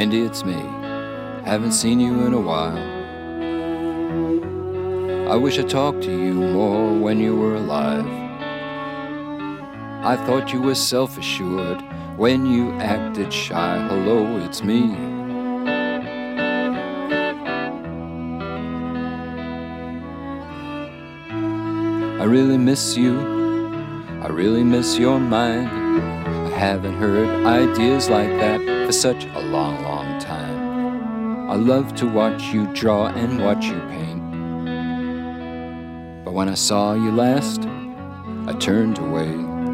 Andy, it's me. Haven't seen you in a while. I wish I talked to you more when you were alive. I thought you were self-assured when you acted shy. Hello, it's me. I really miss you. I really miss your mind. I haven't heard ideas like that for such a long, long time. I love to watch you draw and watch you paint. But when I saw you last, I turned away.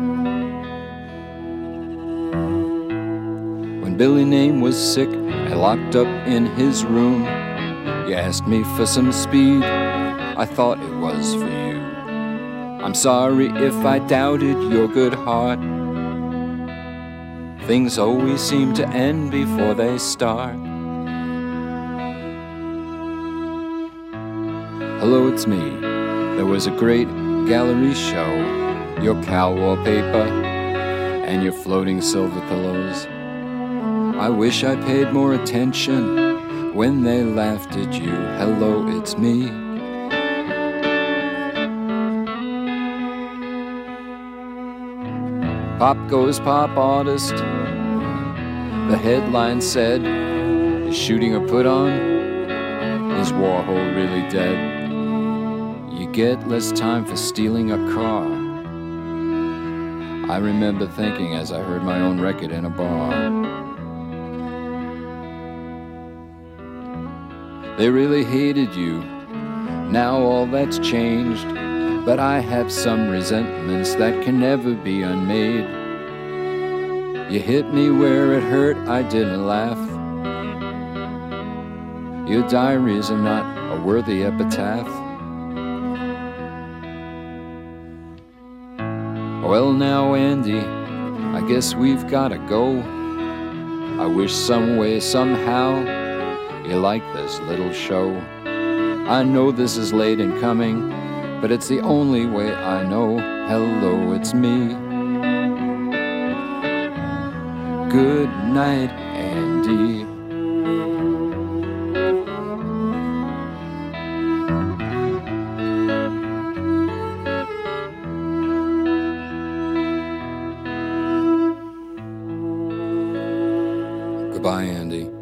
When Billy Name was sick and locked up in his room, you asked me for some speed. I thought it was for you. I'm sorry if I doubted your good heart. Things always seem to end before they start. Hello, it's me. There was a great gallery show. Your cow wallpaper and your floating silver pillows. I wish I paid more attention when they laughed at you. Hello, it's me. Pop goes pop artist. The headline said, is shooting a put on? Is Warhol really dead? You get less time for stealing a car. I remember thinking as I heard my own record in a bar. They really hated you. Now all that's changed. But I have some resentments that can never be unmade. You hit me where it hurt, I didn't laugh. Your diaries are not a worthy epitaph. Well now, Andy, I guess we've gotta go. I wish some way, somehow, you like this little show. I know this is late in coming, but it's the only way I know. Hello, it's me. Good night, Andy. Goodbye, Andy.